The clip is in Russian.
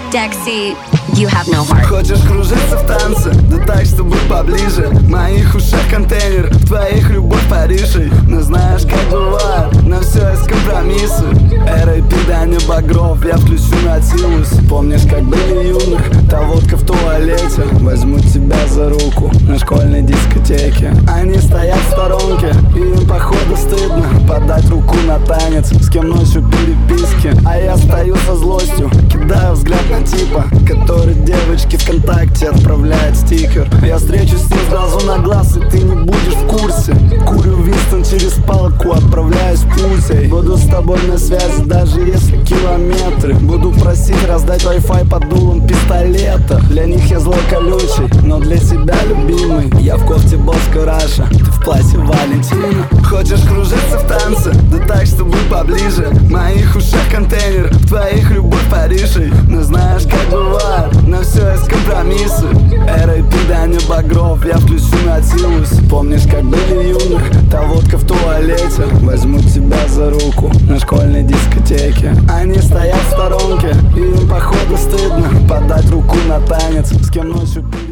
Dexy, you have no heart. Хочешь кружиться в танце? Да так, чтобы поближе. В моих ушах контейнер, в твоих любовь Парижей. Но знаешь, как бывает, на все есть компромиссы. R.I.P. Даня Багров, я включу Nautilus. Помнишь, как были юных, та водка в туалете. Возьму тебя за руку на школьной дискотеке. Они стоят в сторонке, и им походу стыдно подать руку на танец, с кем ночью переписки. А я стою со злостью, кидаю взгляд на типа, который девочке ВКонтакте отправляет стикер. Я встречусь с ним сразу на глаз, и ты не будешь в курсе. Курю Винстон через палку, отправляюсь путей. Буду с тобой на связи, даже если километры. Буду просить раздать Wi-Fi под дулом пистолета. Для них я злой колючий, но для тебя любимый. Я в кофте Боско Раша, ты в платье Валентина. Хочешь кружиться в танце? Да так, чтобы поближе. В моих ушах контейнер, в твоих любовь Парижей. Но знаешь, как бывает, на все есть компромиссы. R.I.P. Даня Багров, я включу Nautilus. Помнишь, как были юных, та водка в туалете. Возьму тебя за руку на школьной дискотеке. Они стоят в сторонке, и им походу стыдно подать руку на танец, с кем ночью